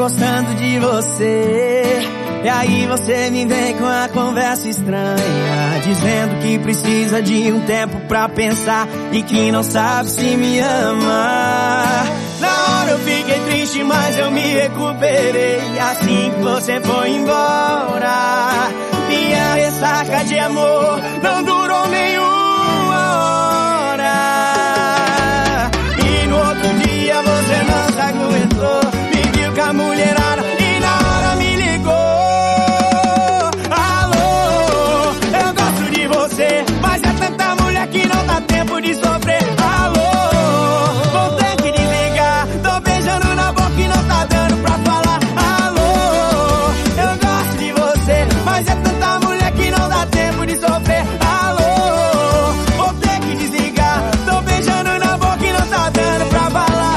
gostando de você. E aí você me vem com a conversa estranha, dizendo que precisa de um tempo pra pensar e que não sabe se me ama. Na hora eu fiquei triste, mas eu me recuperei assim que você foi embora. Minha ressaca de amor não durou nenhuma hora. E no outro dia você não se aguentou, me viu com a mulherada e na hora me ligou. Alô, eu gosto de você, mas é tanta mulher que não dá tempo de sofrer. Alô, vou ter que desligar, tô beijando na boca e não tá dando pra falar. Alô, eu gosto de você, mas é tanta mulher que não dá tempo de sofrer. Alô, vou ter que desligar, tô beijando na boca e não tá dando pra falar.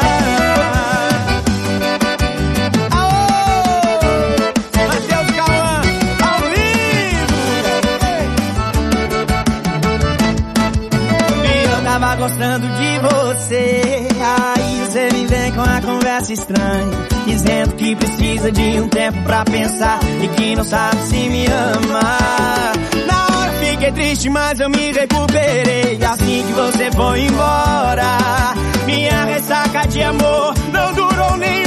Alô, Matheus Cauã, ao vivo. E eu tava gostando de você, aí você me vem com a conversa estranha, dizendo que precisa de um tempo pra pensar e que não sabe se me ama. Na hora fiquei triste, mas eu me recuperei assim que você foi embora. Minha ressaca de amor não durou nem